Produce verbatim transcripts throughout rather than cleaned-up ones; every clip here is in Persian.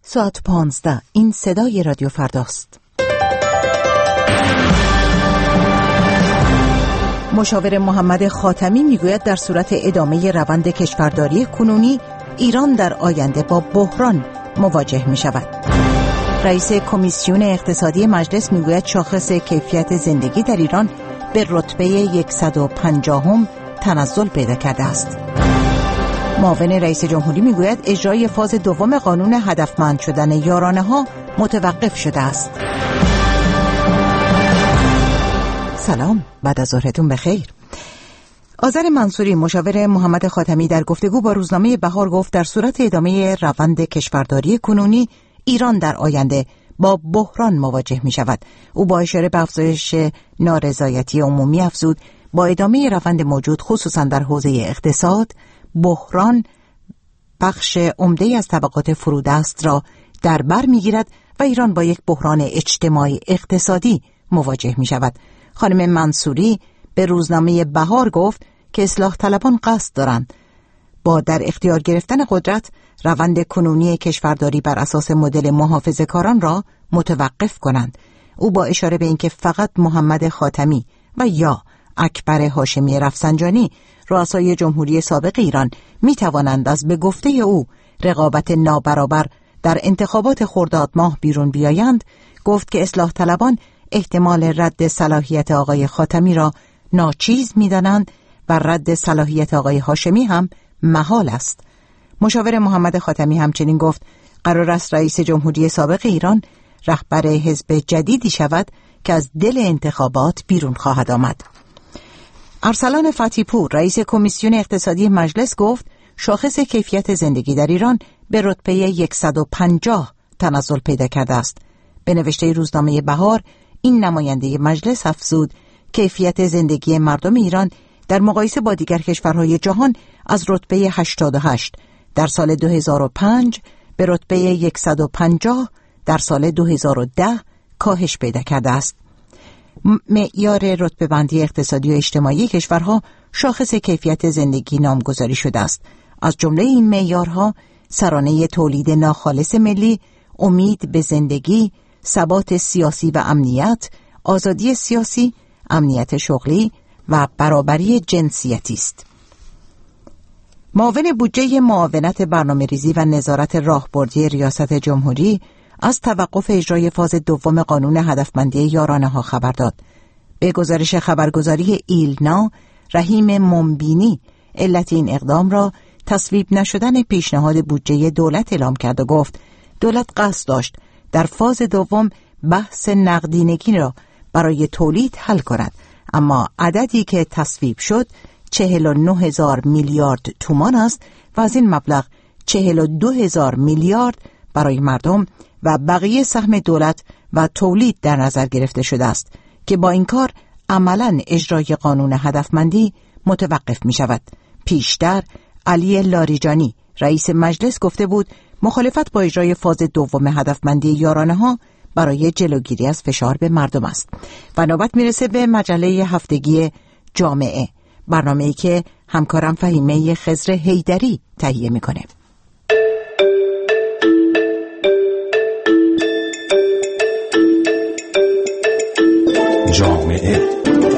ساعت پانزده. این صدای رادیو فرداست. مشاور محمد خاتمی میگوید در صورت ادامه روند کشورداری کنونی ایران در آینده با بحران مواجه می شود. رئیس کمیسیون اقتصادی مجلس میگوید شاخص کیفیت زندگی در ایران به رتبه صد و پنجاه تنزل پیدا کرده است. معاون رئیس جمهوری میگوید اجرای فاز دوم قانون هدفمند شدن یارانه ها متوقف شده است. سلام، بعد از ظهرتون بخیر. آذر منصوری مشاور محمد خاتمی در گفتگو با روزنامه بهار گفت در صورت ادامه روند کشورداری کنونی ایران در آینده با بحران مواجه می شود. او با اشاره به افزایش نارضایتی عمومی افزود با ادامه روند موجود خصوصا در حوزه اقتصاد بحران بخش عمده از طبقات فرودست را در بر می گیرد و ایران با یک بحران اجتماعی اقتصادی مواجه می شود. خانم منصوری به روزنامه بهار گفت که اصلاح طلبان قصد دارند با در اختیار گرفتن قدرت روند کنونی کشورداری بر اساس مدل محافظه‌کاران را متوقف کنند. او با اشاره به اینکه فقط محمد خاتمی و یا اکبر هاشمی رفسنجانی رؤسای جمهوری سابق ایران می توانند از به گفته او رقابت نابرابر در انتخابات خرداد ماه بیرون بیایند، گفت که اصلاح طلبان احتمال رد صلاحیت آقای خاتمی را ناچیز می دانند و رد صلاحیت آقای هاشمی هم محال است. مشاور محمد خاتمی همچنین گفت قرار است رئیس جمهوری سابق ایران رهبر حزب جدیدی شود که از دل انتخابات بیرون خواهد آمد. ارسلان فتحی پور رئیس کمیسیون اقتصادی مجلس گفت شاخص کیفیت زندگی در ایران به رتبه صد و پنجاه تنزل پیدا کرده است. به نوشته روزنامه بهار این نماینده مجلس افزود کیفیت زندگی مردم ایران در مقایسه با دیگر کشورهای جهان از رتبه هشتاد و هشت در سال دو هزار و پنج به رتبه صد و پنجاه در سال دو هزار و ده کاهش پیدا کرده است. معیار رتبه بندی اقتصادی و اجتماعی کشورها شاخص کیفیت زندگی نامگذاری شده است. از جمله این معیارها سرانه تولید ناخالص ملی، امید به زندگی، ثبات سیاسی و امنیت، آزادی سیاسی، امنیت شغلی و برابری جنسیتی است. معاون بودجه معاونت برنامه‌ریزی و نظارت راهبردی ریاست جمهوری از توقف اجرای فاز دوم قانون هدفمندی یارانه ها خبر داد. به گزارش خبرگزاری ایلنا، رحیم منبینی علت این اقدام را تصویب نشدن پیشنهاد بودجه دولت اعلام کرد و گفت دولت قصد داشت در فاز دوم بحث نقدینگی را برای تولید حل کند، اما عددی که تصویب شد چهل و نه هزار میلیارد تومان است و از این مبلغ چهل و دو هزار میلیارد برای مردم و بقیه سهم دولت و تولید در نظر گرفته شده است که با این کار عملاً اجرای قانون هدفمندی متوقف می شود. پیشتر علی لاریجانی رئیس مجلس گفته بود مخالفت با اجرای فاز دوم هدفمندی یارانه ها برای جلوگیری از فشار به مردم است. و نوبت میرسه به مجله هفتگی جامعه، برنامه‌ای که همکارم فهیمه خضر حیدری تهیه میکنه. جامعه.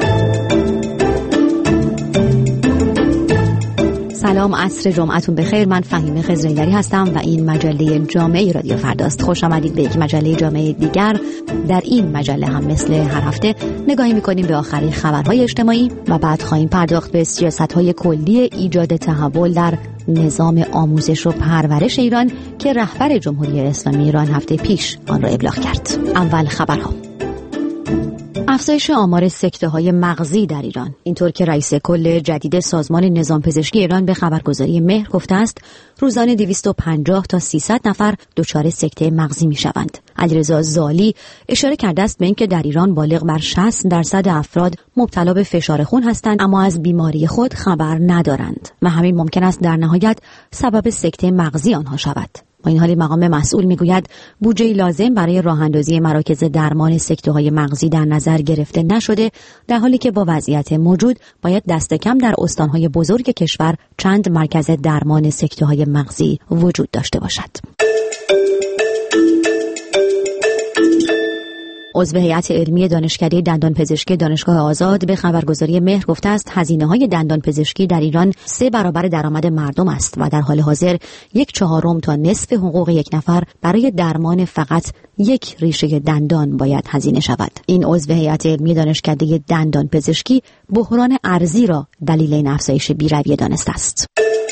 سلام، عصر جمعتون بخیر. من فهیمه خضر حیدری هستم و این مجله جامعه رادیو فرداست. خوش آمدید به یک مجله جامعه دیگر. در این مجله هم مثل هر هفته نگاهی می‌کنیم به آخرین خبرهای اجتماعی و بعد خواهیم پرداخت به سیاست‌های کلی ایجاد تحول در نظام آموزش و پرورش ایران که رهبر جمهوری اسلامی ایران هفته پیش آن را ابلاغ کرد. اول خبرها. افزایش آمار سکته‌های مغزی در ایران. اینطور که رئیس کل جدید سازمان نظام پزشکی ایران به خبرگزاری مهر گفته است روزانه دویست و پنجاه تا سیصد نفر دچار سکته مغزی می‌شوند. علیرضا زالی اشاره کرده است به اینکه در ایران بالغ بر شصت درصد افراد مبتلا به فشار خون هستند اما از بیماری خود خبر ندارند و همین ممکن است در نهایت سبب سکته مغزی آنها شود. با این حال مقام مسئول میگوید بودجه لازم برای راه اندازی مراکز درمان سکته‌های مغزی در نظر گرفته نشده، در حالی که با وضعیت موجود باید دست کم در استان‌های بزرگ کشور چند مرکز درمان سکته‌های مغزی وجود داشته باشد. عضو هیئت علمی دانشکده دندانپزشکی دانشگاه آزاد به خبرگزاری مهر گفته است هزینه‌های دندانپزشکی در ایران سه برابر درآمد مردم است و در حال حاضر یک چهارم تا نصف حقوق یک نفر برای درمان فقط یک ریشه دندان باید هزینه شود. این عضو هیئت علمی دانشکده دندانپزشکی بحران ارزی را دلیل این افزایش بی‌رویه دانسته است.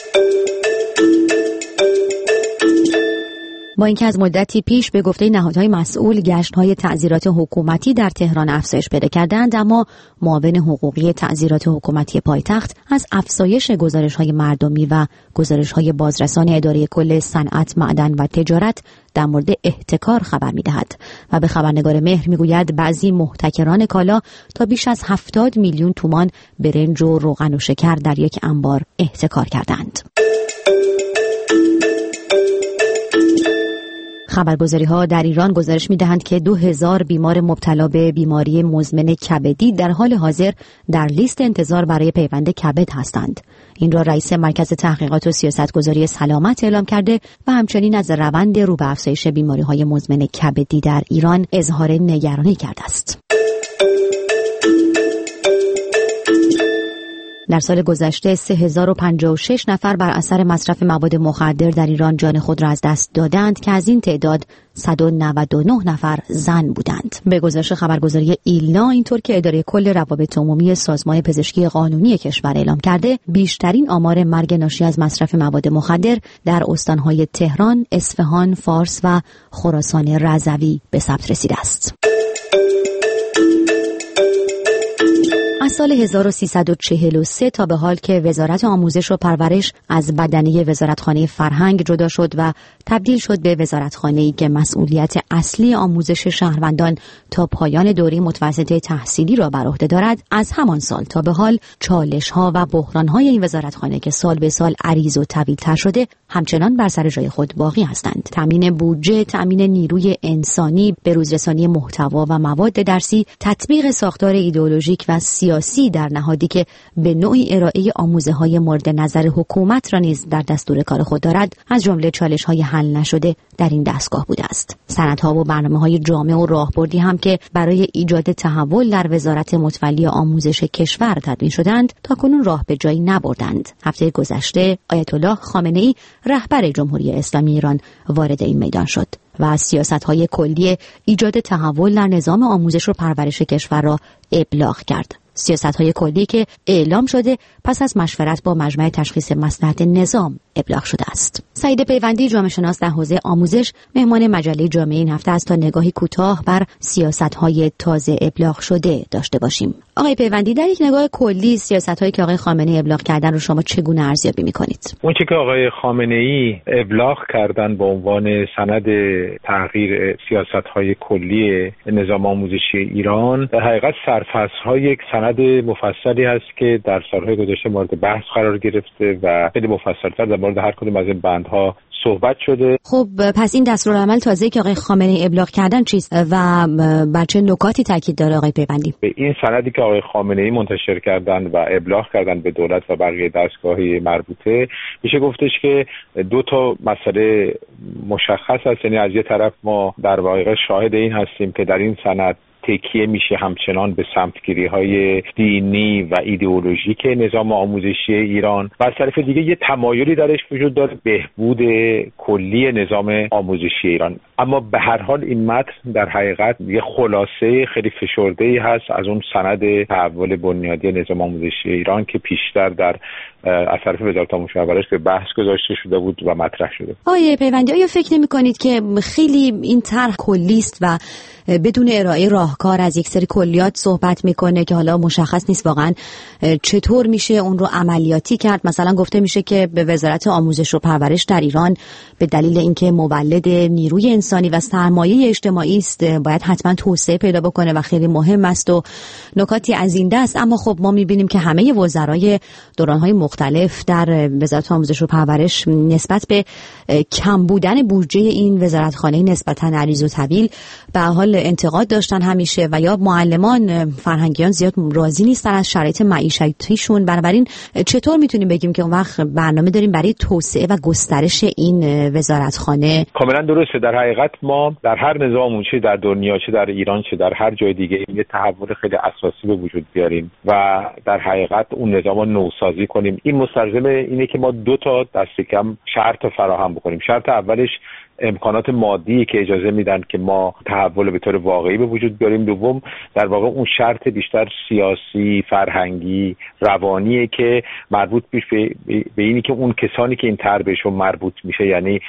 با اینکه از مدتی پیش به گفته نهادهای مسئول گشت‌های تعزیرات حکومتی در تهران افزایش پیدا کردند، اما معاون حقوقی تعزیرات حکومتی پایتخت از افزایش گزارش‌های مردمی و گزارش‌های بازرسان اداره کل صنعت، معدن و تجارت در مورد احتکار خبر می‌دهد و به خبرنگار مهر می‌گوید بعضی محتکران کالا تا بیش از هفتاد میلیون تومان برنج و روغن و شکر در یک انبار احتکار کردند. خبرگزاری‌ها در ایران گزارش می‌دهند که دو هزار بیمار مبتلا به بیماری مزمن کبدی در حال حاضر در لیست انتظار برای پیوند کبد هستند. این را رئیس مرکز تحقیقات و سیاستگذاری سلامت اعلام کرده و همچنین از روند رو به افزایش بیماری‌های مزمن کبدی در ایران اظهار نگرانی کرده است. در سال گذشته سه هزار و پنجاه و شش نفر بر اثر مصرف مواد مخدر در ایران جان خود را از دست دادند که از این تعداد صد و نود و نه نفر زن بودند. به گزارش خبرگزاری ایلنا اینطور که اداره کل روابط عمومی سازمان پزشکی قانونی کشور اعلام کرده، بیشترین آمار مرگ ناشی از مصرف مواد مخدر در استان‌های تهران، اصفهان، فارس و خراسان رضوی به ثبت رسیده است. از سال هزار و سیصد و چهل و سه تا به حال که وزارت آموزش و پرورش از بدنه وزارتخانه فرهنگ جدا شد و تبدیل شد به وزارتخانه‌ای که مسئولیت اصلی آموزش شهروندان تا پایان دوره متوسطه تحصیلی را بر عهده دارد، از همان سال تا به حال چالش‌ها و بحران‌های این وزارتخانه که سال به سال عریض و طویل‌تر شده همچنان بر سر جای خود باقی هستند. تامین بودجه، تامین نیروی انسانی، بروزرسانی محتوا و مواد درسی، تطبیق ساختار ایدئولوژیک و سیاسی در نهادی که به نوعی ارائه آموزه‌های مورد نظر حکومت را نیز در دستور کار خود دارد، از جمله چالش‌های حل نشده در این دستگاه بوده است. سندها و برنامه‌های جامع و راهبردی هم که برای ایجاد تحول در وزارت متولی آموزش کشور تدوین شدند، تاکنون راه به جایی نبردند. هفته گذشته آیت الله خامنه‌ای رهبر جمهوری اسلامی ایران وارد این میدان شد و از سیاست‌های کلی ایجاد تحول در نظام آموزش و پرورش کشور را ابلاغ کرد. سیاست‌های کلی که اعلام شده پس از مشورت با مجمع تشخیص مصلحت نظام ابلاغ شده است. سعید پیوندی، جامعه شناس در حوزه آموزش، مهمان مجله جامعه این هفته است تا نگاهی کوتاه بر سیاست‌های تازه ابلاغ شده داشته باشیم. آقای پیوندی، در یک نگاه کلی سیاست‌هایی که آقای خامنه‌ای ابلاغ کردن رو شما چگونه ارزیابی می‌کنید؟ اون چیزی که آقای خامنه‌ای ابلاغ کردن به عنوان سند تغییر سیاست‌های کلی نظام آموزشی ایران در حقیقت سرفصل‌های یک سند مفصلی هست که در سال‌های گذشته مورد بحث قرار گرفته و خیلی مفصل‌تر در مورد هر کدوم از این بندها صحبت شده. خب پس این دستورالعمل تازه‌ای که آقای خامنه‌ای ابلاغ کردن چیست و بر چه نکاتی تاکید داره آقای پیوندی؟ به این سندی که آقای خامنه‌ای منتشر کردن و ابلاغ کردن به دولت و بقیه دستگاه‌های مربوطه، میشه گفتش که دو تا مسئله مشخص هست. یعنی از یه طرف ما در واقع شاهد این هستیم که در این سند تکیه میشه همچنان به سمتگیری‌های دینی و ایدئولوژیک نظام آموزشی ایران و از طرف دیگه یه تمایلی درش وجود داره بهبود کلی نظام آموزشی ایران. اما به هر حال این متن در حقیقت یه خلاصه خیلی فشرده‌ای هست از اون سند تحول بنیادی نظام آموزشی ایران که پیشتر در از طرف وزارت آموزش و پرورش به بحث گذاشته شده بود و مطرح شده. آقای پیوندی، آیا فکر نمی‌کنید که خیلی این طرح کلی است و بدون ارائه راهکار از یک سری کلیات صحبت میکنه که حالا مشخص نیست واقعا چطور میشه اون رو عملیاتی کرد؟ مثلا گفته میشه که به وزارت آموزش و پرورش در ایران به دلیل اینکه مولد نیروی انسانی و سرمایه اجتماعی است باید حتما توسعه پیدا بکنه و خیلی مهم است و نکاتی از این دست. اما خب ما میبینیم که همه وزرای دورانهای مختلف در وزارت آموزش و پرورش نسبت به کم بودن بودجه این وزارتخانه نسبتا عریض و طویل به حال انتقاد داشتن همیشه و یا معلمان فرهنگیان زیاد راضی نیستن از شرایط معیشتیشون. بنابراین چطور میتونیم بگیم که اون وقت برنامه داریم برای توسعه و گسترش این وزارتخانه؟ کاملا درسته. در حقیقت ما در هر نظام، چه در دنیا، چه در ایران، چه در هر جای دیگه، یه تحول خیلی اساسی به وجود بیاریم و در حقیقت اون نظام رو نوسازی کنیم. این مستلزم اینه که ما دو تا دست کم شرط فراهم بکنیم. شرط اولش امکانات مادی که اجازه میدن که ما تحول به طور واقعی به وجود بیاریم. دوم در واقع اون شرط بیشتر سیاسی، فرهنگی، روانیه که مربوط میشه به اینی که اون کسانی که این طرح بهشون مربوط میشه، یعنی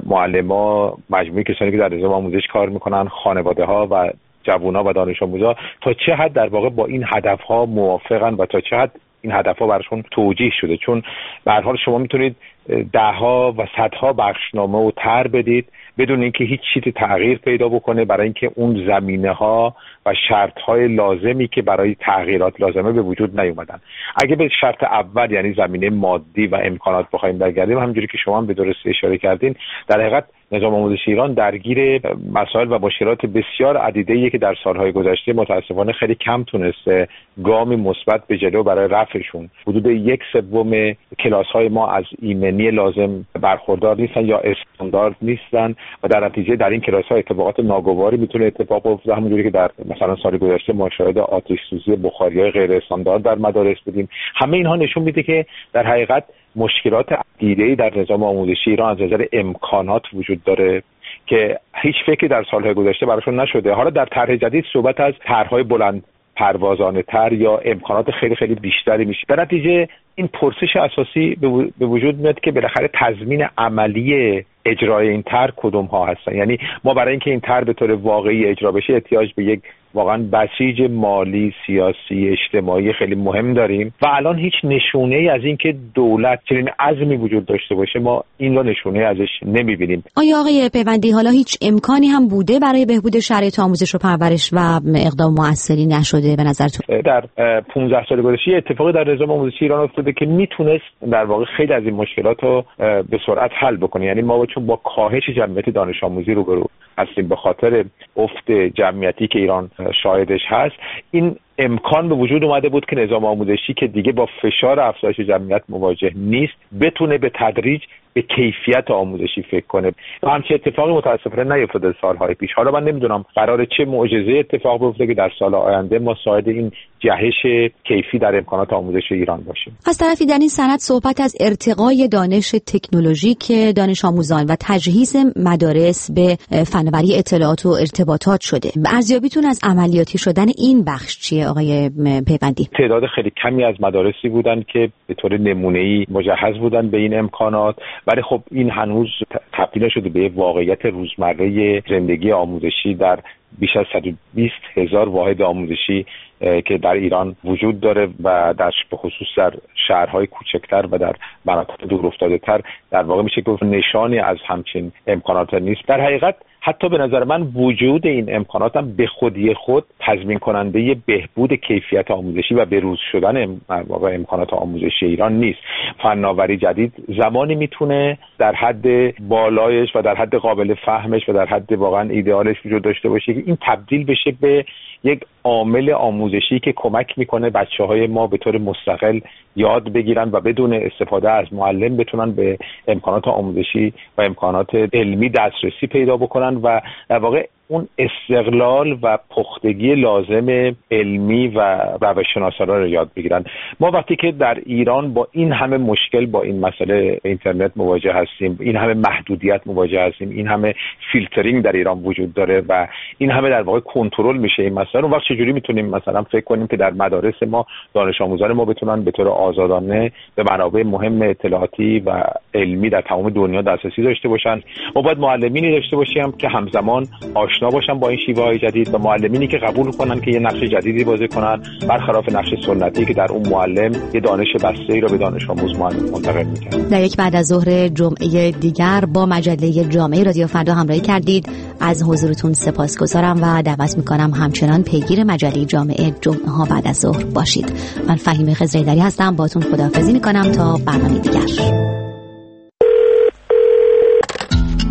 معلما، مجموعه کسانی که در نظام آموزش کار میکنن، خانواده ها و جوونا و دانش آموزا، تا چه حد در واقع با این هدف ها موافقن و تا چه حد این هدف‌ها براشون توجیه شده. چون به هر حال شما میتونید ده‌ها و صدها بخشنامه و طرح بدید بدون اینکه هیچ چیزی تغییر پیدا بکنه، برای اینکه اون زمینه‌ها و شرط‌های لازمی که برای تغییرات لازمه به وجود نیومدن. اگه به شرط اول، یعنی زمینه مادی و امکانات بخوایم برگردیم، همونجوری که شما هم به درستی اشاره کردین، در حقیقت نظام آموزش ایران درگیر مسائل و مشکلات بسیار عدیده‌ایه که در سالهای گذشته متأسفانه خیلی کم تونسته گامی مثبت به جلو برای رفعشون. حدود یک سوم کلاس‌های ما از ایمنی لازم برخوردار نیستن یا استاندارد نیستن و در نتیجه در این کلاس‌ها اتفاقات ناگواری میتونه اتفاق بیفته. همونجوری که در مثلا سال گذشته ما شاهد آتش سوزی بخاری‌های غیر استاندارد در مدارس بودیم. همه اینها نشون میده که در حقیقت مشکلات عدیده‌ای در نظام آموزشی ایران از نظر امکانات وجود داره که هیچ فکری در سالهای گذشته براشون نشده. حالا در طرح جدید صحبت از طرح‌های بلند پروازانه تر یا امکانات خیلی خیلی بیشتری میشه. در نتیجه این پرسش اساسی به وجود میاد که بالاخره تضمین عملی اجرای این طرح کدوم ها هستن. یعنی ما برای اینکه این طرح به طور واقعی اجرا بشه احتیاج به یک واقعا بسیج مالی، سیاسی، اجتماعی خیلی مهم داریم و الان هیچ نشونه ای از اینکه دولت چنین عزمی وجود داشته باشه ما این رو نشونه ازش نمیبینیم. آیا آقای پیوندی حالا هیچ امکانی هم بوده برای بهبود شرایط آموزش و پرورش و اقدام موثری نشده به نظرتون؟ در پانزده سال گذشته اتفاقی در نظام آموزشی ایران افتاده که میتونست در واقع خیلی از این مشکلات رو به سرعت حل بکنه. یعنی ما چون با کاهش جمعیت دانش آموزی روبرو هستیم به خاطر افت جمعیتی که ایران شاهدش هست، این امکان به وجود اومده بود که نظام آموزشی که دیگه با فشار افزایش جمعیت مواجه نیست بتونه به تدریج به کیفیت آموزشی فکر کنه. و همچین اتفاقی متاسفانه نیفتاده سالهای پیش. حالا من نمیدونم قراره چه معجزه اتفاق بیفته که در سال آینده ما شاهد این جهش کیفی در امکانات آموزش ایران باشیم. از طرفی در این سند صحبت از ارتقای دانش تکنولوژیک دانش آموزان و تجهیز مدارس به فناوری اطلاعات و ارتباطات شده. ارزیابیتون از عملیاتی شدن این بخش چیه آقای پیوندی؟ تعداد خیلی کمی از مدارسی بودن که به طور نمونه‌ای مجهز بودن به این امکانات، ولی خب این هنوز تبدیل شده به واقعیت روزمره زندگی آموزشی در بیش از صد و بیست هزار واحد آموزشی که در ایران وجود داره و در به خصوص در شهرهای کوچکتر و در مناطق دورافتاده تر در واقع میشه گفت نشانی از همچین امکانات نیست. در حقیقت حتی به نظر من وجود این امکانات هم به خودی خود تضمین کننده بهبود کیفیت آموزشی و بروز شدن امکانات آموزشی ایران نیست. فناوری جدید زمانی میتونه در حد بالایش و در حد قابل فهمش و در حد واقعا ایدئالش وجود داشته باشه که این تبدیل بشه به یک عامل آموزشی که کمک میکنه بچه‌های ما به طور مستقل یاد بگیرن و بدون استفاده از معلم بتونن به امکانات آموزشی و امکانات علمی دسترسی پیدا بکنن و در واقع اون استقلال و پختگی لازم علمی و روش‌شناسانه رو یاد بگیرن. ما وقتی که در ایران با این همه مشکل با این مسئله اینترنت مواجه هستیم، این همه محدودیت مواجه هستیم، این همه فیلترینگ در ایران وجود داره و این همه در واقع کنترل میشه این مسئله، اون وقت چجوری میتونیم مثلا فکر کنیم که در مدارس ما دانش آموزان ما بتونن به طور آزادانه به منابع مهم اطلاعاتی و علمی در تمام دنیا دسترسی داشته باشن؟ ما باید معلمینی داشته باشیم که همزمان آشنا باشن با این شیوه‌های جدید و معلمینی که قبول کنن که یه نقش جدیدی بازی کنن برخلاف نقش سنتی که در اون معلم یه دانش بسته‌ای رو به دانش آموز منتقل می‌کنه. در یک بعد از ظهر جمعه دیگر با مجله جامعه رادیو فردا همراهی کردید. از حضورتون سپاسگزارم و دعوت می‌کنم همچنان پیگیر مجله جامعه جمعه ها بعد از ظهر باشید. من فهیمه خضرایدری هستم، باهاتون خداحافظی می‌کنم تا برنامه دیگر.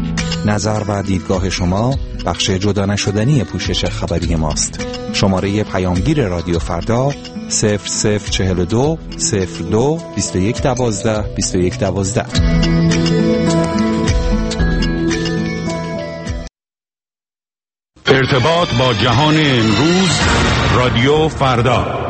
نظر و دیدگاه شما بخش جدا نشدنی پوشش خبری ماست. شماره پیامگیر رادیو فردا صفر صفر چهل و دو صفر دو بیست و یک دوازده بیست و یک دوازده. ارتباط با جهان امروز، رادیو فردا.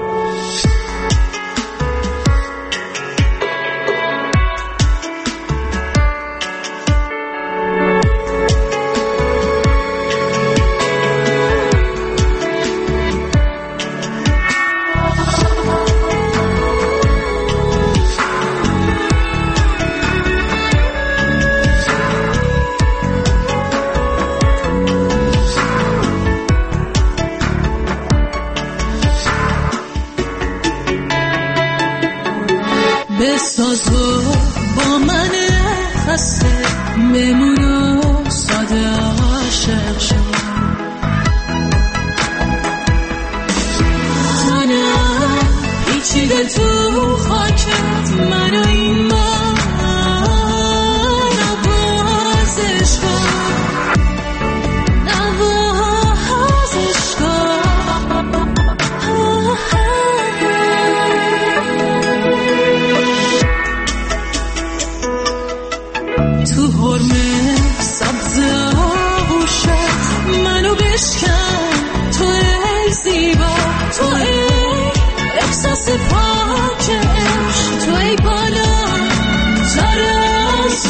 بسازو با من خسته بمونو ساده عاشق شو منم پیچیده تو خاکت منو این من نوازش کن نوازش کن تو حرمه سبز آغوشت منو بشکن تو ای زیبا تو ای احساس پاک عشق تو ای بالا تر از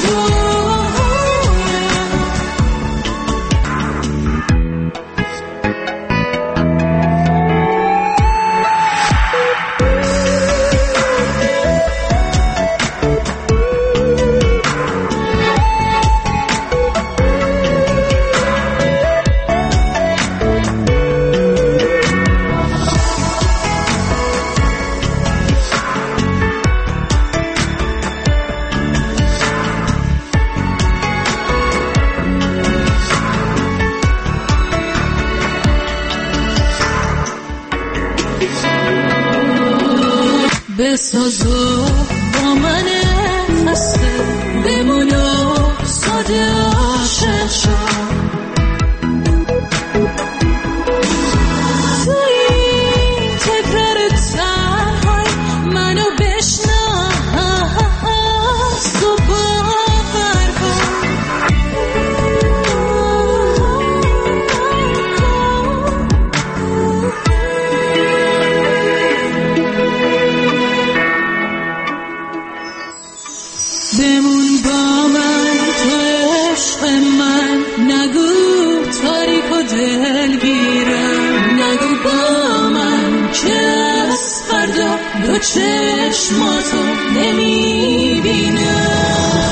بسازو با من خسته بمونو ساده عاشق شو تو این تکرار تنهای منو بشناس و باور کن بمون با من تو عشق من نگو تاریک و دلگیرم نگو با من که از فردا دو چشماتو نمیبینم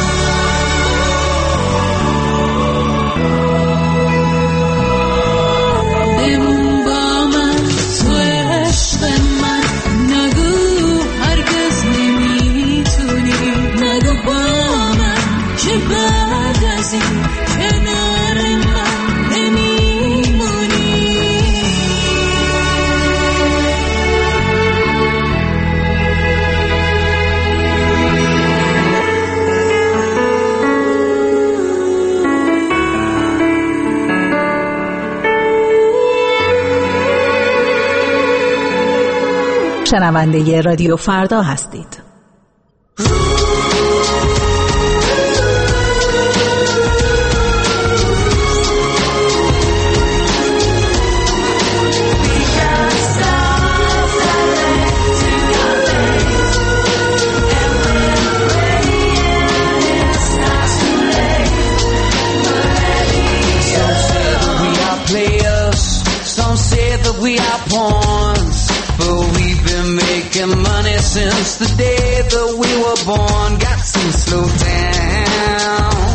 بمون با من تو عشق من نگو هرگز نمیتونی نگو با من که بعد از این کنار من نمیمونی شنونده رادیو فردا هستید. We are pawns, but we've been making money since the day that we were born. Got to slow down,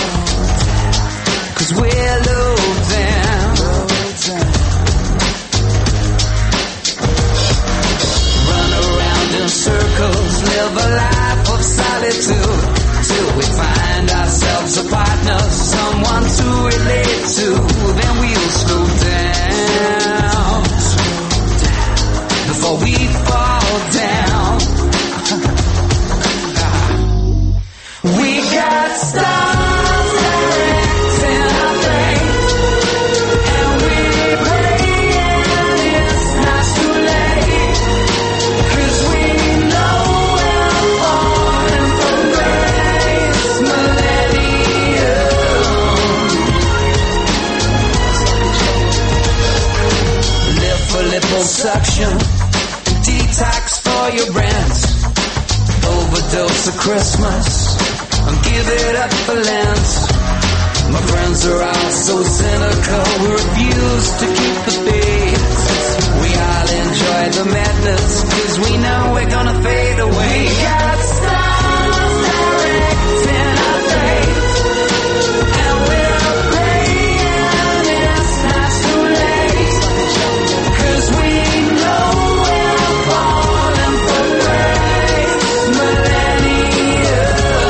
cause we're low down. Run around in circles, live a life of solitude, till we find ourselves a partner, someone to relate to. Then we'll slow down before we fall down. We got stars. hormonal suction, detox for your brains, overdose of Christmas, and give it up for Lent. My friends are all so cynical, we refuse to keep the faith. We all enjoy the madness, cause we know we're gonna fade away. We got stars directing our fate, and we're praying it's not too late, cause we know we're falling for grace. Millennium,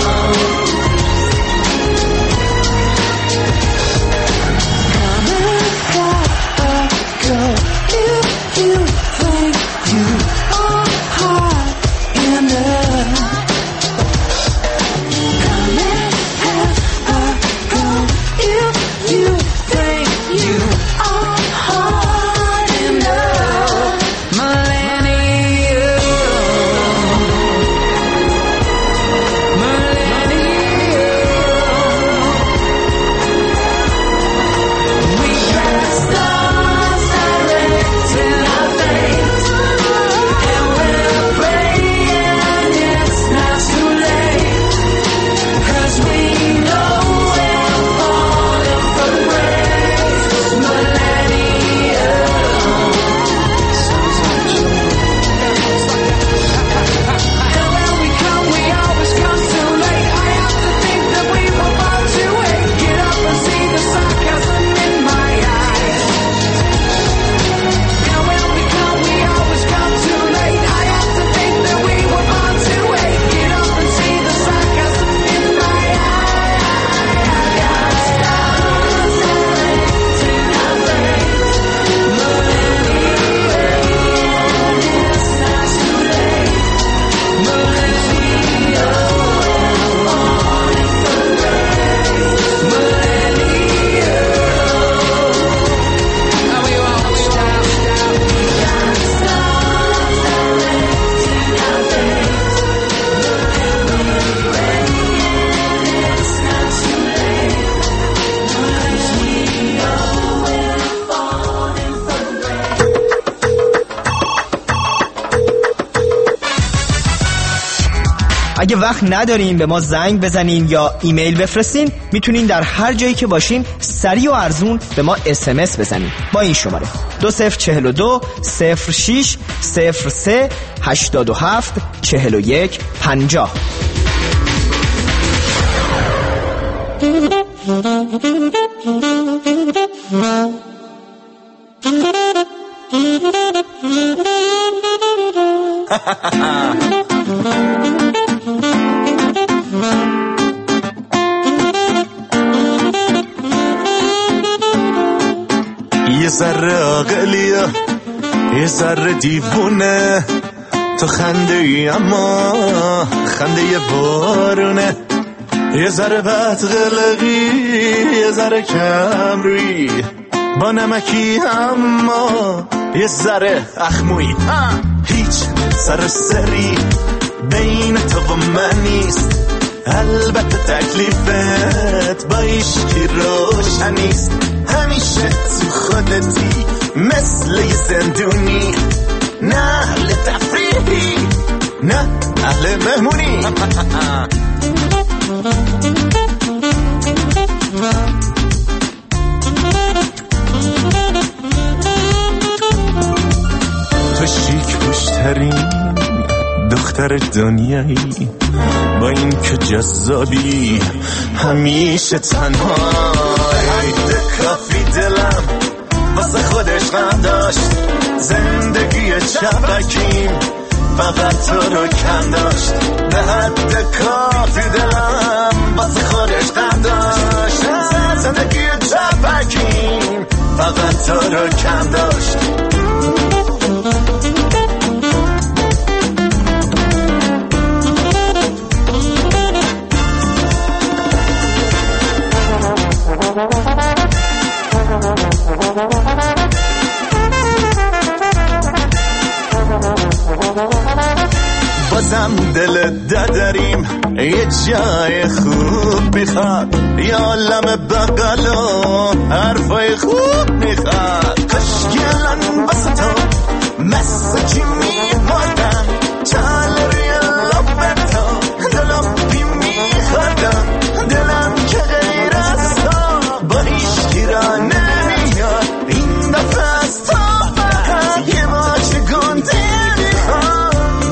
come and have a go if you think you are hot enough. Come and have a go if you think you are hot enough. Millennium, millennium. We got stars directing our fate, and we're praying it's not too late, cause we know we're falling for grace. Millennium. Sounds like joy. And when we come, we always come too late. I have to think that we were born to wait. Get up and see the sarcasm in my eyes. And when we come, we always come too late. I have to think that we were born to wait. Get up and see the sarcasm in my eyes. I got stars directing our fate. Millennium, it's not too late. Millennium, we're falling for grace. Millennium, and we won't stop. We got stars directing our fate, and we're praying it's not too late, 'cause we know we're falling for grace. اگه وقت ندارین به ما زنگ بزنین یا ایمیل بفرستین، میتونین در هر جایی که باشین سریع و ارزون به ما اس ام اس بزنین با این شماره دو صفر چهل و دو صفر شش صفر سه هشتاد و هفت چهل و یک پنجاه. یه ذره عاقلیه یه ذره دیوونه، تو خنده ای اما خنده یه بارونه، یه ذره بدقلقی یه ذره کم روی، با نمکی اما یه ذره اخموی، هیچ سر سری بین تو و من نیست، البته تکلیفت با ایشکی روشنیست، همیشه تو خودتی مثل یه زندونی، نه اهل تفریحی نه اهل مهمونی. تو شیک پوشترین دختر دنیایی، با این که جذابی همیشه تنهایی، کافی دلم واسه خودش غم داشت، زندگی چپکیم فقط تو رو کم داشت، به حد کافی دلم واسه خودش غم داشت، زندگی چپکیم فقط تو رو کم داشت. بازم دل دادریم یه جای خوب میخواد، یه عالم بغل و حرفای خوب میخواد، کشکی الان بسه تو مثل چی میمادم چال روی لبتا دلم بی میخوادم دلم که غیر از تو با هیچکی را نمیاد این دفعه از تو فقط یه ماچ گنده میخوام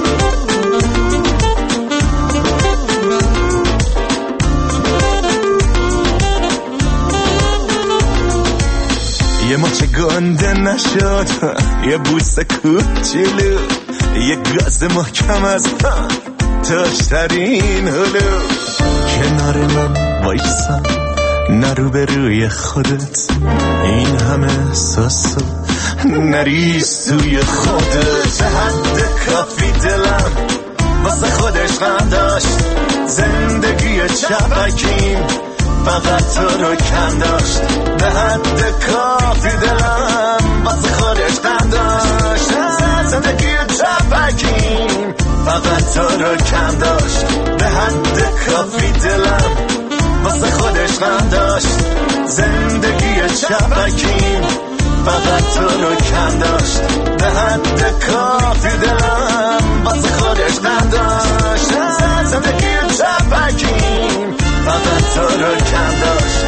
یه ماچ گنده نشد یه بوسه کوچولو یه گاز محکم از هم تاشترین هلو کنار من وایسا نرو به روی خودت این همه احساسو نریز توی خودت حد کافی دلم واسه خودش نداشت زندگی چپکیم فقط تو رو کم داشت به حد کافی دلم واسه خودش نداشت زندگی چپکیم فقط تو رو کم داشت به حد کافی دلم واسه خودش نداشت زندگی چپکیم فقط تو رو کم داشت به حد کافی دلم واسه خودش نداشت زندگی چپکیم فقط تو رو کم داشت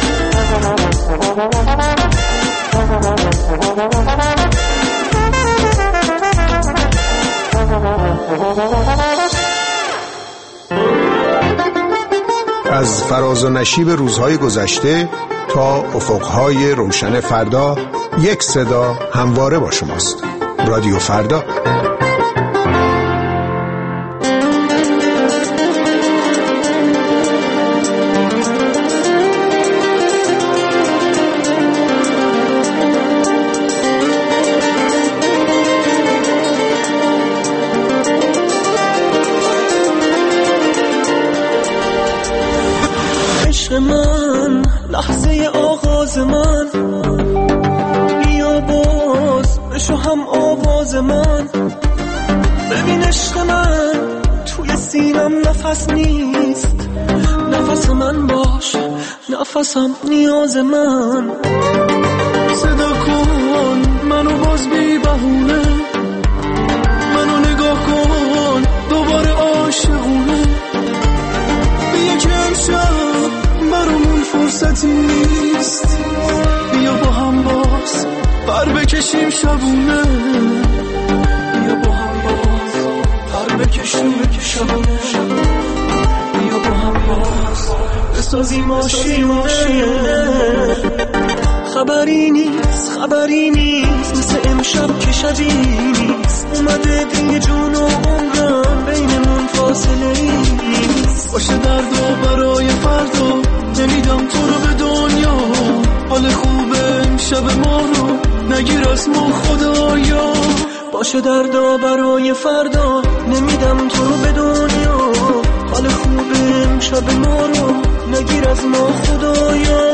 از فراز و نشیب روزهای گذشته تا افقهای روشن فردا یک صدا همواره با شماست. رادیو فردا. من لحظه آغاز من بیا باز بشو هم آواز من ببین عشق من توی سینم نفس نیست نفس من باش نفسم نیاز من صدا کن منو باز بی بهونه منو نگاه کن دوباره عاشقونه بیا که امشب برامون فرصتی نیست بیا با هم باز پر بکشیم شبونه بیا با هم باز پر بکشیم شبونه بیا با هم باز بسازیم آشیونه خبری نیست خبری نیست مثل امشب که شبی نیست اومده دیگه جون و عمرم بینمون فاصله نیست باشه درد و برای فردا نمیدم تو رو به دنیا حال خوبه امشب ما رو نگیر از ما خدایا باشه دردا برای فردا نمیدم تو رو به دنیا حال خوبه امشب ما رو نگیر از ما خدایا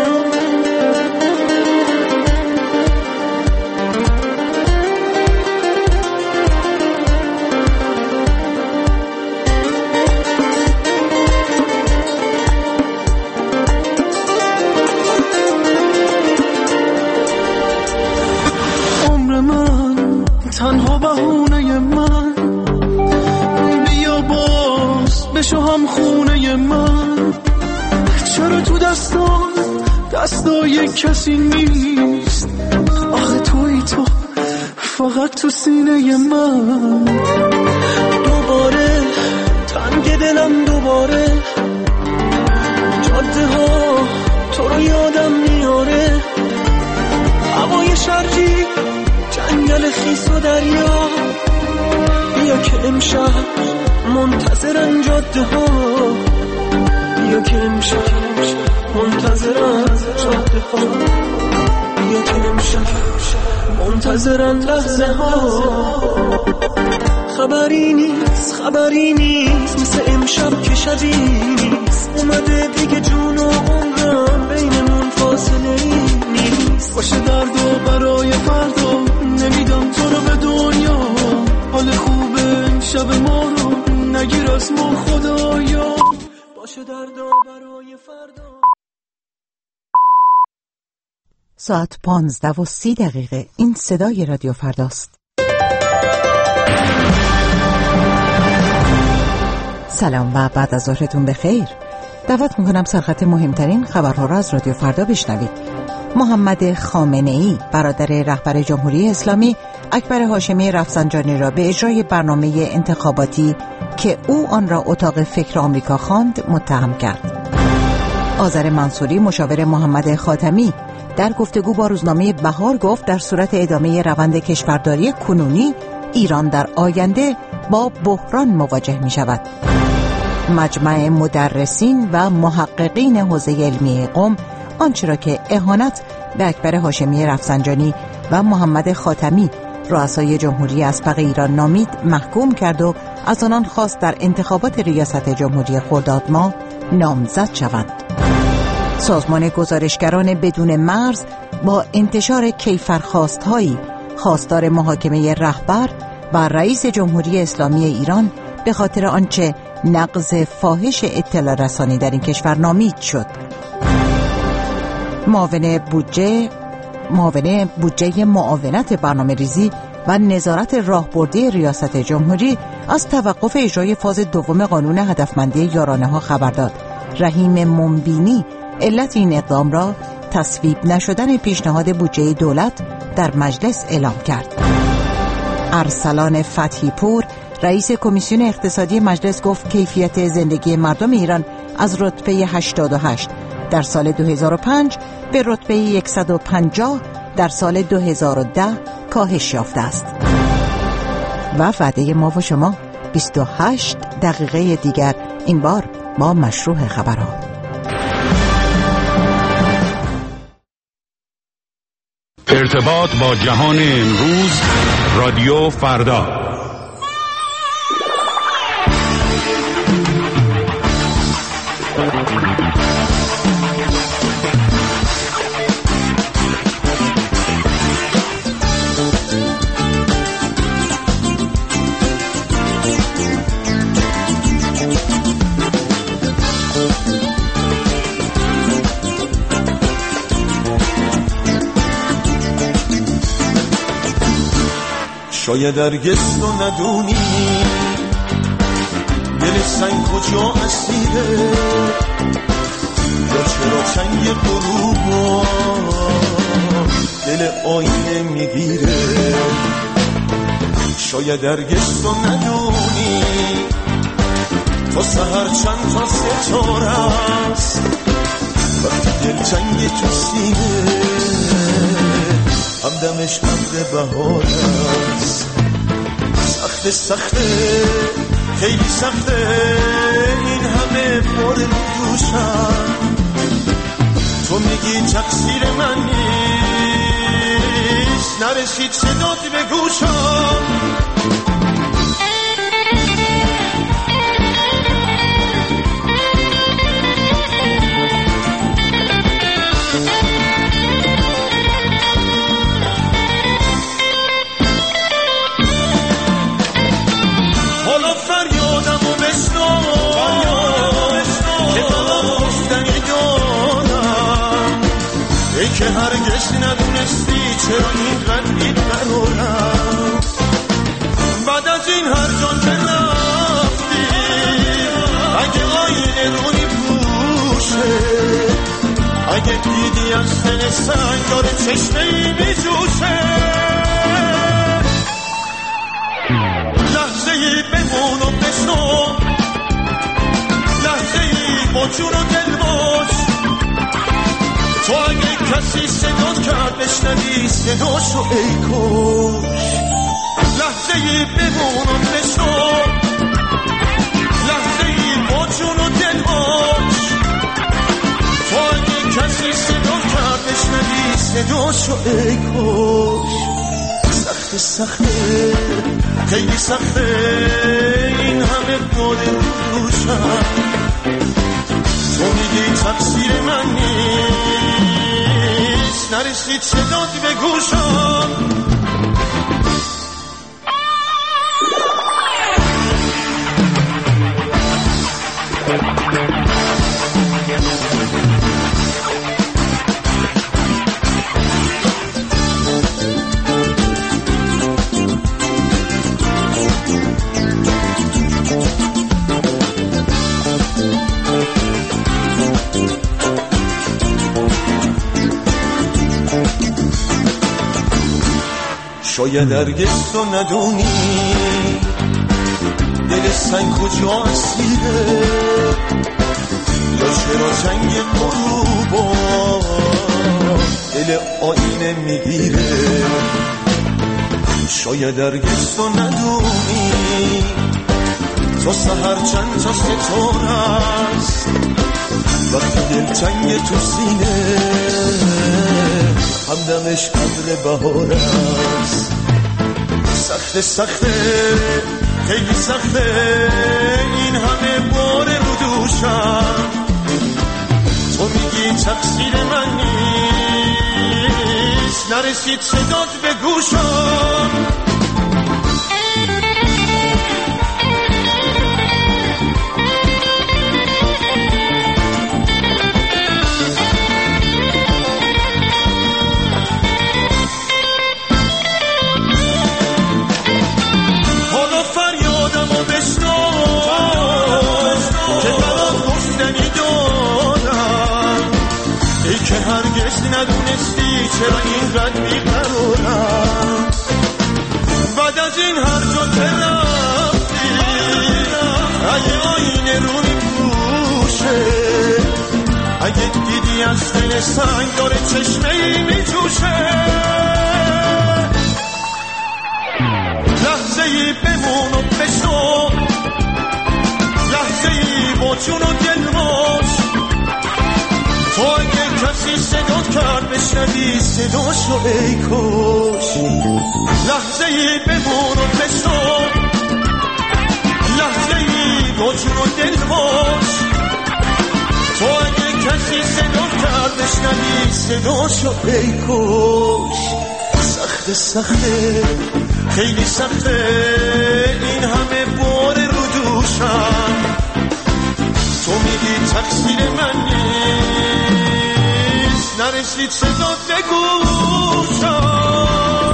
تنها بهونه من بیا باز بشو هم خونه من چرا تو دستان دستای کسی نیست آخه توی تو فقط تو سینه من دوباره تنگ دلم دوباره جاده ها تو رو یادم میاره هوای شرقی جنگل خیس و دریا بیا که امشب منتظرن جاده ها بیا که امشب منتظرن جاده ها بیا که امشب منتظرن لحظه ها خبری نیست خبری نیست مثل امشب که شبی نیست اومده دیگه جون و عمرم بینمون فاصله نیست باشه درد و برای فردا نمیدم تو رو به دنیا حال خوبه امشب ما رو نگیر از ما خدایا باشه درد و برای فردا. ساعت پانزده و سی دقیقه. این صدای رادیو فرداست. سلام و بعد از ظهرتون بخیر. دعوت میکنم سرخط مهمترین خبرها را از رادیو فردا بشنوید. محمد خامنه‌ای برادر رهبر جمهوری اسلامی اکبر هاشمی رفسنجانی را به اجرای برنامه انتخاباتی که او آن را اتاق فکر آمریکا خواند متهم کرد. آذر منصوری مشاور محمد خاتمی در گفتگو با روزنامه بهار گفت در صورت ادامه روند کشورداری کنونی ایران در آینده با بحران مواجه می شود. مجمع مدرسین و محققین حوزه علمی قم آنچه را که اهانت به اکبر هاشمی رفسنجانی و محمد خاتمی رؤسای جمهوری اسبق ایران نامید محکوم کرد و از آنان خواست در انتخابات ریاست جمهوری خرداد ماه نامزد شوند. سازمان گزارشگران بدون مرز با انتشار کیفرخواست‌هایی خواستار محاکمه رهبر و رئیس جمهوری اسلامی ایران به خاطر آنچه نقض فاحش اطلاع رسانی در این کشور نامید شد. معاون بودجه معاون بودجه معاونت برنامه ریزی و نظارت راهبردی ریاست جمهوری از توقف اجرای فاز دوم قانون هدفمندی یارانه ها خبر داد. رحیم منبینی علت این اقدام را تصویب نشدن پیشنهاد بودجه دولت در مجلس اعلام کرد. ارسلان فتحی پور رئیس کمیسیون اقتصادی مجلس گفت کیفیت زندگی مردم ایران از رتبه هشتاد و هشت در سال دو هزار و پنج به رتبه صد و پنجاه در سال دو هزار و ده کاهش یافته است. و وعده ما و شما بیست و هشت دقیقه دیگر، این بار با مشروع خبرها. ارتباط با جهان امروز، رادیو فردا. شاید درگست و ندونی دل سنگ کجا اسیره، یا چرا چنگ غروبا دل آینه میگیره. شاید درگست و ندونی تا سهر چند تا ستاره است، وقتی دل چنگ تو سینه همدمش عمر بهار است. سخته سخته خیلی سخته این همه بار رو دوشم، تو میگی تقصیر من نیست، نرسید صدات به گوشم. که هرگز ندونستی چرا اینقدر بی‌قرارم، بعد از این هر جان که رفتی اگه آینه رونی پوشه، اگه دیدی از دل سنگ داره چشمه‌ای میجوشه، لحظه‌ای بمون و بشنو، لحظه‌ای با جون و دل باش. تو اگه کسی صدا کرد بشنوی صداشو ای کش، لحظه‌ای بمون و بشنو، لحظه‌ای با جون و دل باش. تو اگه کسی صدا کرد بشنوی صداشو ای کش. سخته سخته خیلی سخته این همه باد روشم، تو میگی تقصیر من نیست، نرسید صدات به گوشم. شاید هرگز تو ندونی دل سنگ کجا اسیره یا چرا جنگ غروبا دل آینه میگیره. شاید هرگز تو ندونی تا سحر چند تا ستاره است وقتی دل تنگ تو سینه همدمش قبل بهار است. سخته سخته خیلی سخته این همه بار رو دوشم، تو میگی تقصیر من نیست نرسید صدات به گوشم. که هرگز ندونستی چرا اینقدر بیقرارم. بعد از این هر جا که رفتی اگه آینه رو میپوشه، اگه دیدی از دل سنگ داره چشمه‌ای میجوشه، لحظه‌ای بمون و بشو، لحظه‌ای با جون و دل باش. تو اگه کسی صدا کرد بشنوی صداشو ای کش، لحظه ای بمون و بشو، لحظه ای با جون و دل باش. تو اگه کسی صدا کرد بشنوی صداشو ای کش. سخته سخته خیلی سخته این همه بار رو دوشم، تو میگی تقصیر من نیست نرسید صدات به گوشم.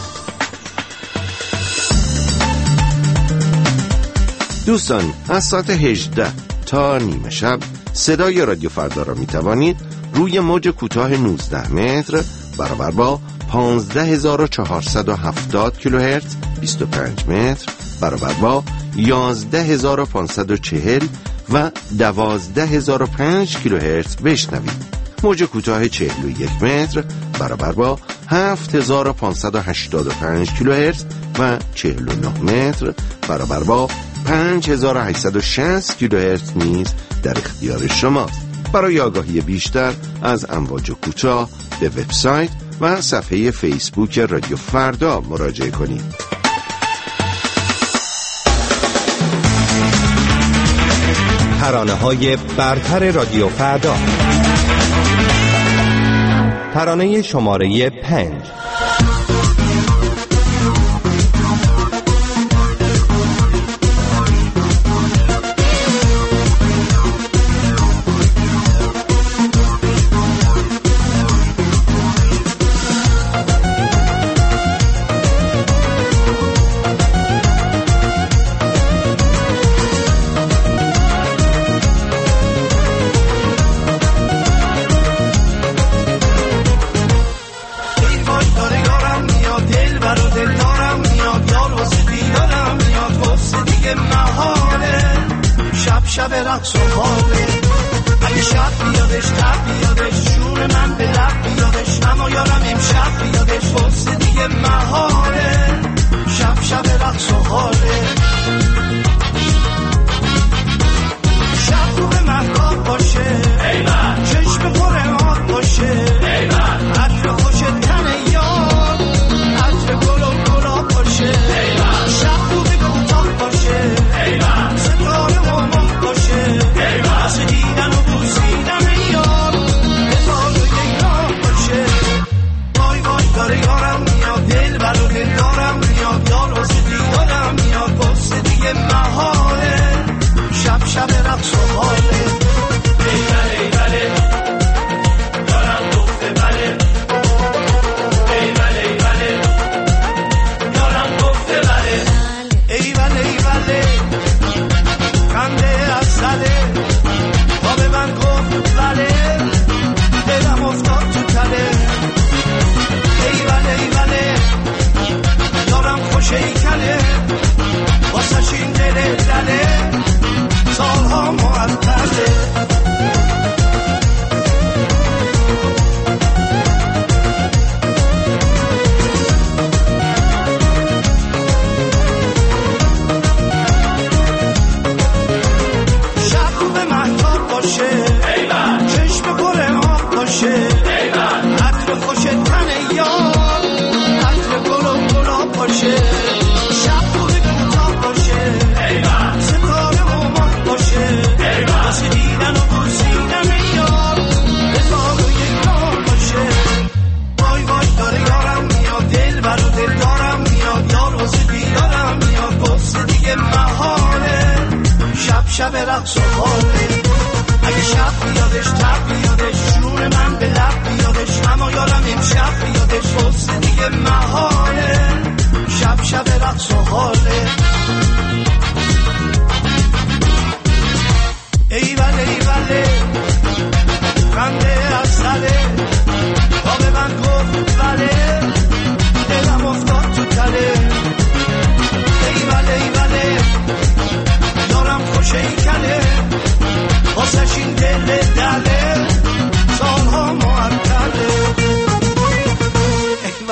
دوستان از ساعت هجده تا نیمه شب صدای رادیو فردا را میتوانید روی موج کوتاه نوزده متر برابر با پانزده هزار و چهارصد و هفتاد کیلوهرتز بیست و پنج متر برابر با یازده هزار و پانصد و چهل و دوازده هزار و پنج کیلوهرتز بشنوید. موج کوتاه چهل و یک متر برابر با هفت هزار و پانصد و هشتاد و پنج کیلوهرتز و چهل و نه متر برابر با پنج هزار و هشتصد و شصت کیلوهرتز نیز در اختیار شماست. برای آگاهی بیشتر از امواج کوتاه به وبسایت و صفحه فیسبوک رادیو فردا مراجعه کنید. ترانه‌های برتر رادیو فردا. ترانه شماره پنج. شب رقص و خوابه اگه شب بیادش تب بیادش جون من به لب بیادش اما یارم امشب بیادش بس دیگه محاله شب شب رقص و حاله شب رو به محکاب باشه ایمن چشم پر آب باشه ایمن عطر خوش تن یار عطر گل و گلاب باشه ایمن شب رو به کوتاه باشه ایمن ستاره و ماه باشه واسه دیدن و بوسیدن یار هزار و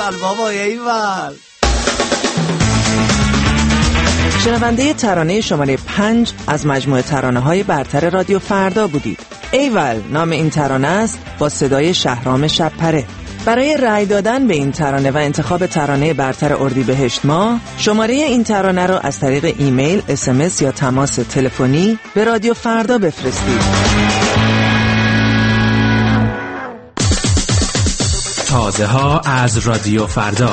ایول بابا ایول. شنونده ترانه شماره پنج از مجموعه ترانه های برتر رادیو فردا بودید. ایول نام این ترانه است با صدای شهرام شب‌پره. برای رأی دادن به این ترانه و انتخاب ترانه برتر اردیبهشت ماه، شماره این ترانه رو از طریق ایمیل، اس ام اس یا تماس تلفنی به رادیو فردا بفرستید. تازه ها از رادیو فردا.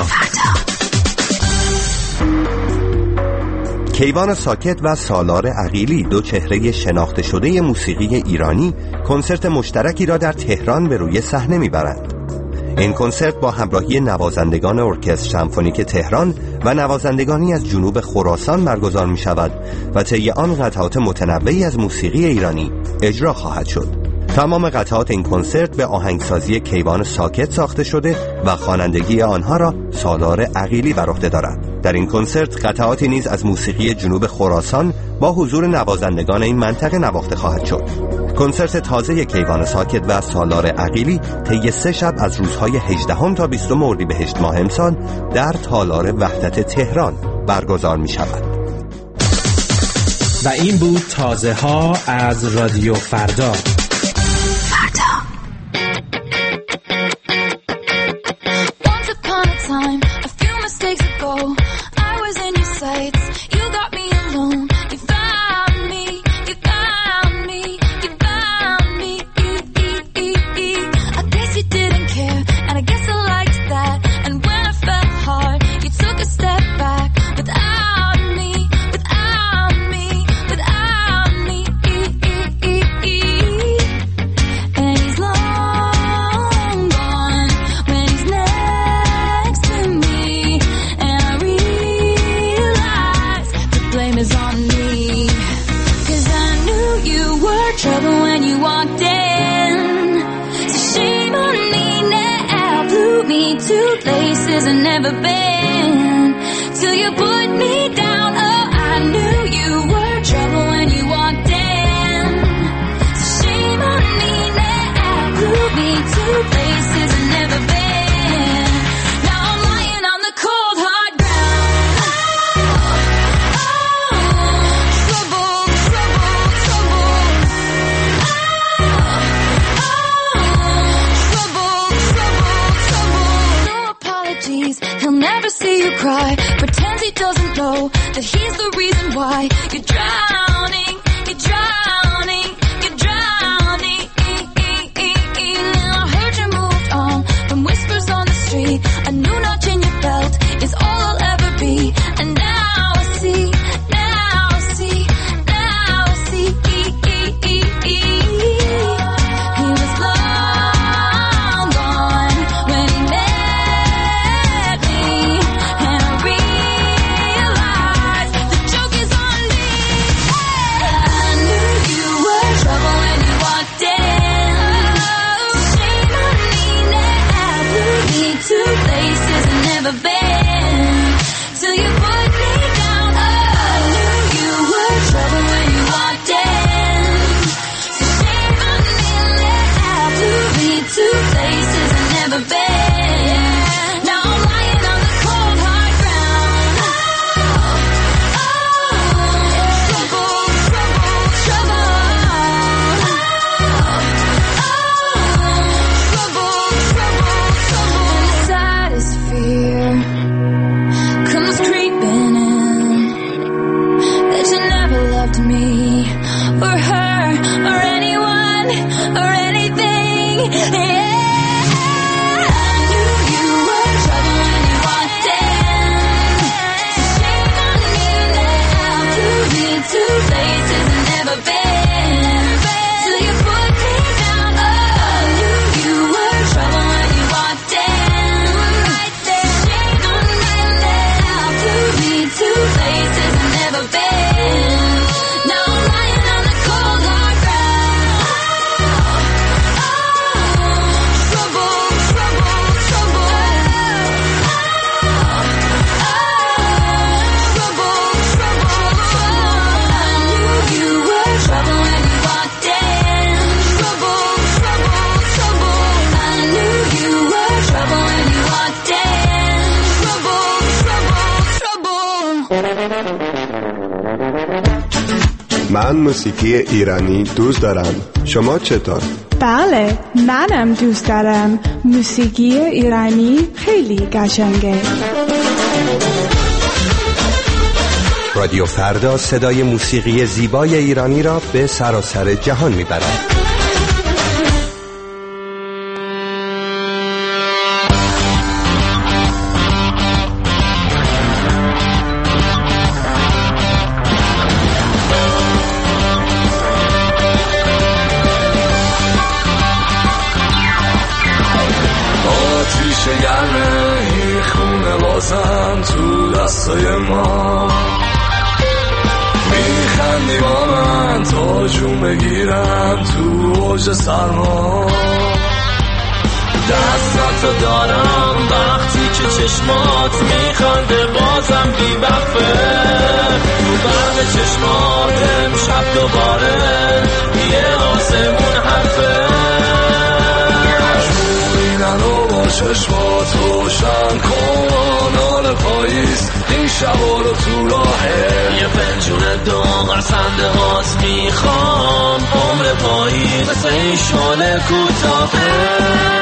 کیوان ساکت و سالار عقیلی، دو چهره شناخته شده موسیقی ایرانی، کنسرت مشترکی را در تهران به روی صحنه میبرند. این کنسرت با همراهی نوازندگان ارکستر سمفونیک تهران و نوازندگانی از جنوب خراسان برگزار می شود و طی آن قطعات متنوعی از موسیقی ایرانی اجرا خواهد شد. تمام قطعات این کنسرت به آهنگسازی کیوان ساکت ساخته شده و خوانندگی آنها را سالار عقیلی بر عهده دارد. در این کنسرت قطعاتی نیز از موسیقی جنوب خراسان با حضور نوازندگان این منطقه نواخته خواهد شد. کنسرت تازه کیوان ساکت و سالار عقیلی طی سه شب از روزهای هجدهم تا بیستم اردیبهشت ماه امسال در تالار وحدت تهران برگزار می شود. و این بود تازه ها از رادیو فردا. Fear من موسیقی ایرانی دوست دارم. شما چطور؟ بله، منم دوست دارم. موسیقی ایرانی خیلی قشنگه. رادیو فردا صدای موسیقی زیبای ایرانی را به سراسر جهان میبرد. تو دستای ما میخندی با من تا جون بگیرم تو اوج سرما. دستاتو دارم وقتی که چشمات میخنده بازم بی وقفه تو برق چشمات امشب دوباره یه آسمون حرفه. جونینو با چشمات روشن کن حال پاییز این شبا رو تو راهه. یه پنجون داغر سنده هاست میخوام عمر پاییز مثل این شاله کوتاهه.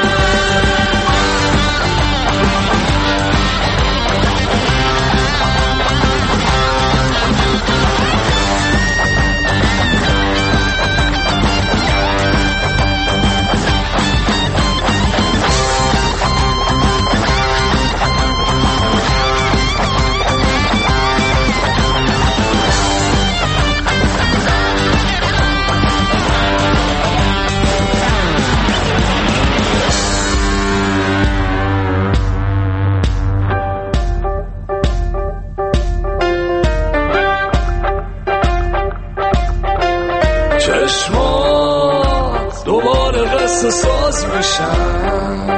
چشمات دوباره قصه ساز میشن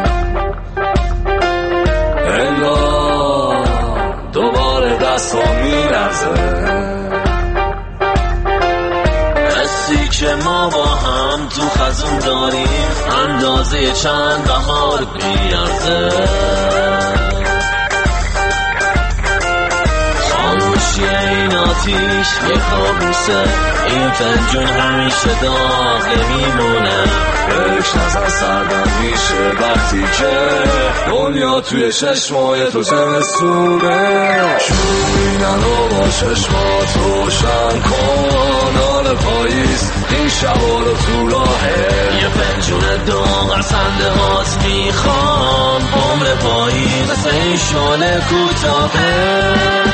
انگار دوباره دستا میرزه. قصی که ما با هم تو خزون داریم اندازه چند بهار بیارزه. این آتیش یه کابوسه این فنجون همیشه داغ میمونه. یک نظر سردم میشه وقتی که دنیا توی چشمای تو زمستونه. شوینن رو با چشمات روشن کن حال پاییز این شبا رو تو راهه. یه پنجون داغر سنده هاست میخوام عمر پاییز مثل این شاله کوتاهه.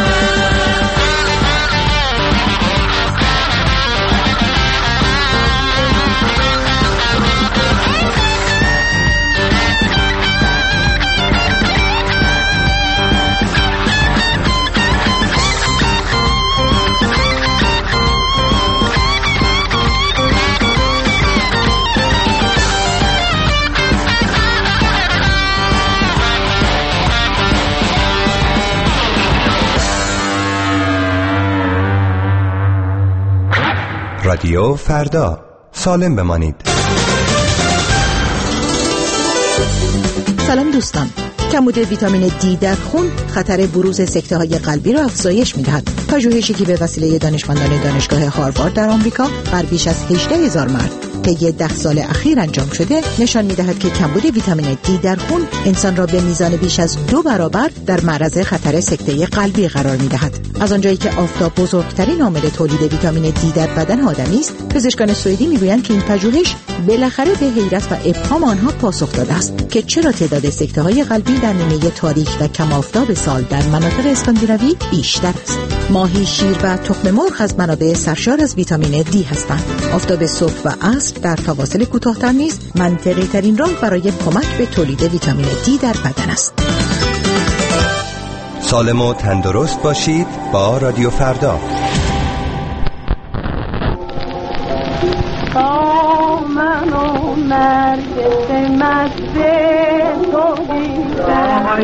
رادیو فردا، سالم بمانید. سلام دوستان. کمبود ویتامین دی در خون خطر بروز سکته‌های قلبی را افزایش می‌دهد. پژوهشی که به وسیله دانشمندان دانشگاه هاروارد در آمریکا بر بیش از هجده هزار مرد طی ده سال اخیر انجام شده نشان می‌دهد که کمبود ویتامین دی در خون انسان را به میزان بیش از دو برابر در معرض خطر سکته قلبی قرار می‌دهد. از آنجایی که آفتاب بزرگترین عامل تولید ویتامین دی در بدن آدمی است، پزشکان سوئدی می‌گویند که این پژوهش بالاخره به حیرت و ابهام آنها پاسخ داده است که چرا تعداد سکته‌های قلبی در نیمه تاریک و کم آفتاب سال در مناطق اسکاندیناوی بیشتر است. ماهی، شیر و تخم مرغ از منابع سرشار از ویتامین دی هستند. آفتاب صبح و عصر در فواصل کوتاه‌تر نیز منطقی ترین راه برای کمک به تولید ویتامین دی در بدن است. سالم و تندرست باشید با رادیو فردا. من و نرگس مزه تو دیدم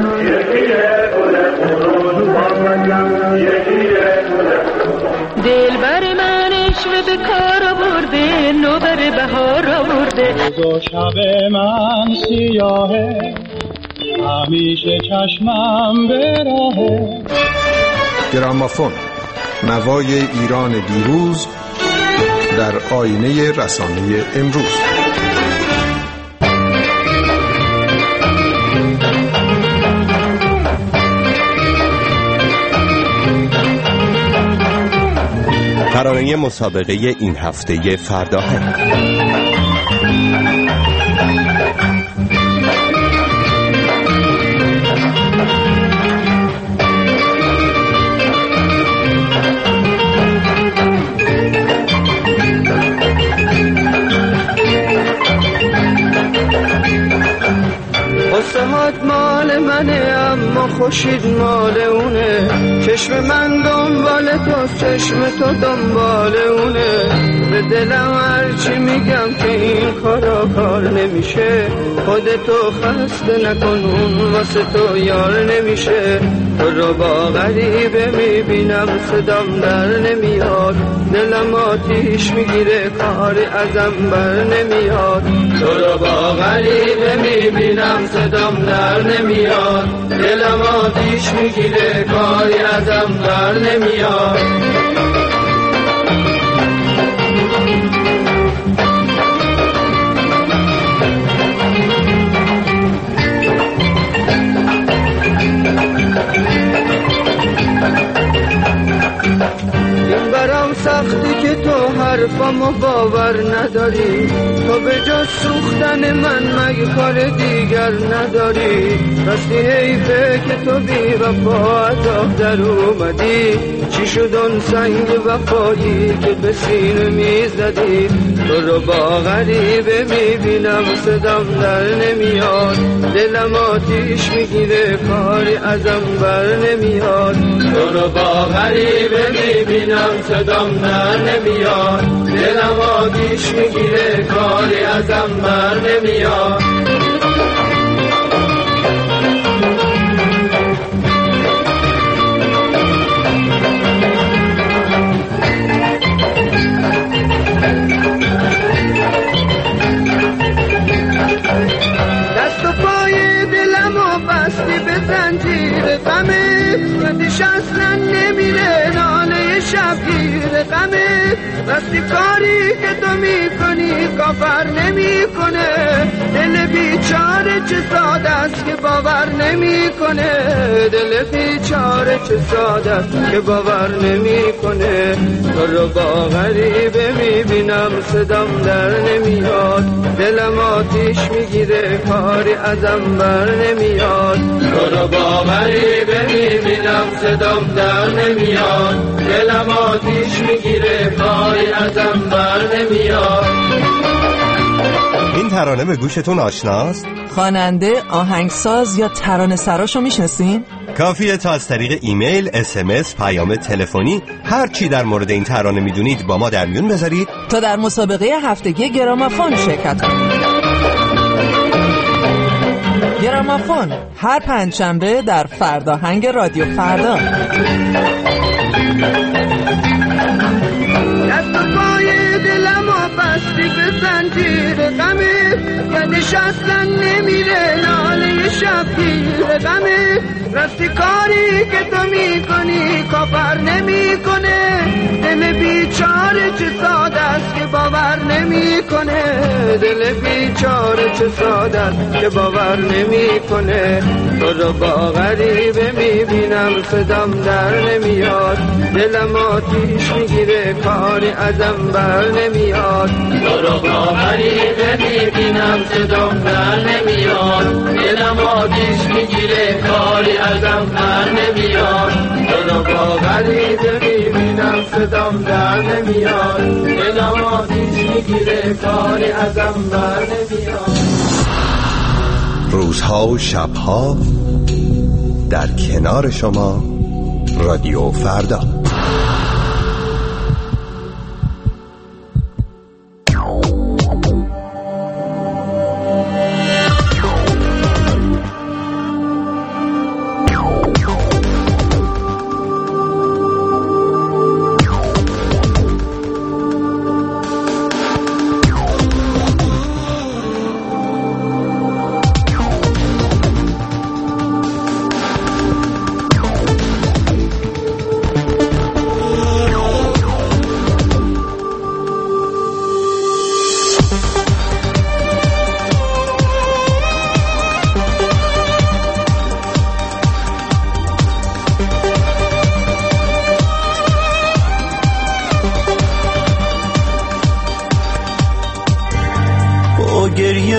دل بر من عشق به کار آورده نوبر بهار آورده. دو شب من سیاهه همیشه چشمم به راهه. گرامافون، نوای ایران دیروز در آینه رسانه امروز. ترانه مسابقه این هفته فرداهنگ. قصهات مال منه اما خوشید مال اونه، چشم من دنبال تو چشم تو دنبال اونه، به دلم هرچی میگم که این کارا کار نمیشه، خودتو خسته نکن اون واسه تو یار نمیشه، تو رو با غریبه میبینم صدام در نمیاد، دلم آتیش میگیره کاری ازم بر نمیاد، تو رو با غریبه میبینم صدام در نمیاد، دلم آتیش میگیره کاری ازم بر نمیاد. این برام سختی که تو حرفامو باور نداری، تو به جز سوختن من مگه کار دیگر نداری، راستی حیفه که تو بی وفا از آب در اومدی، چی شد اون سنگ وفایی که به سینه میزدی، تو رو با غریبه میبینم صدام در نمیاد، دلم آتیش میگیره کاری ازم بر نمیاد، تو رو با غریبه میبینم صدام در نمیاد، دلم آتیش میگیره کاری ازم بر نمیاد. دست و پای دلم و بستی به زنجیر غمه، یادش اصلا نمیره ناله شبگیر غمه، راستی کاری که تو میکنی کافر نمیکنه، دل بیچاره چه ساده است که باور نمیکنه، دل بیچاره چه ساده است که باور نمیکنه، تو رو با غریبه میبینم صدام در نمیاد، دلم آتیش میگیره کاری ازم بر نمیاد، تو رو با غریبه میبینم صدام در نمیاد، دلم آتیش میگیره کاری ازم بر نمیاد. این ترانه به گوشتون آشناست؟ خواننده، آهنگساز یا ترانه سراشو میشناسین؟ کافیه تا از طریق ایمیل، اس ام اس، پیام تلفنی هر چی در مورد این ترانه میدونید با ما در میون بذارید تا در مسابقه هفتگی گرامافون شرکت کنید. گرامافون هر پنجشنبه در فرداهنگ رادیو فردا. دست و پای دلم و بستی به زنجیر غمه، یادش اصلا نمیره ناله شبگیر غمه، راستی کاری که تو میکنی کافر نمیکنه، دل بیچاره چه ساده است که باور نمیکنه، دل بیچاره چه ساده است که باور نمیکنه، تو رو با غریبه میبینم صدام در نمیاد، دلم آتیش میگیره کاری ازم بر نمیاد، تو رو با غریبه میبینم صدام در نمیاد، دلم آتیش میگیره کاری ازم بر نمیاد، تو رو با غریبه میبینم صدام در نمیاد، دلم آتیش میگیره کاری ازم بر نمیاد. روزها و شبها در کنار شما رادیو فردا.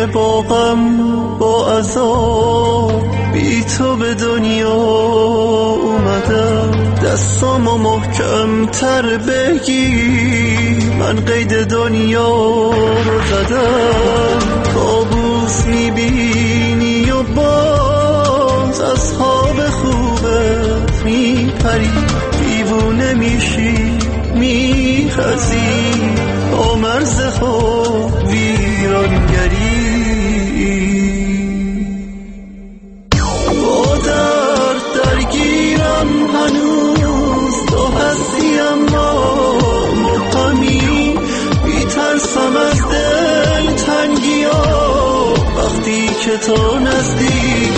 که با غم با عذاب بی تو به دنیا اومدم، دستامو محکم تر بگیر، من قید دنیا رو زدم. کابوس میبینی و باز از خواب خوبت میپری، دیوونه میشی میخزی با مرز خواب ویرانگری. با درد درگیرم هنوز، تو هستی اما مبهمی، بی‌ترسم از دل تنگی ها وقتی که تو نزدیک